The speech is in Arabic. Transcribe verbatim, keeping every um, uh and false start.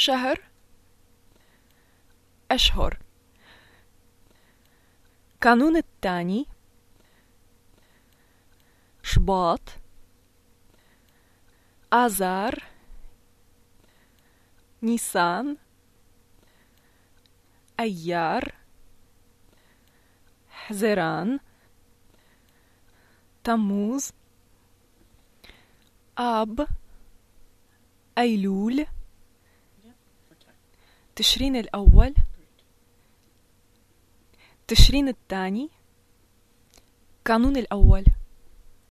شهر، أشهر. كانون الثاني شباط، آذار، نيسان، أيار، حزيران، تموز، آب، أيلول، تشرين الأول، تشرين الثاني، كانون الأول.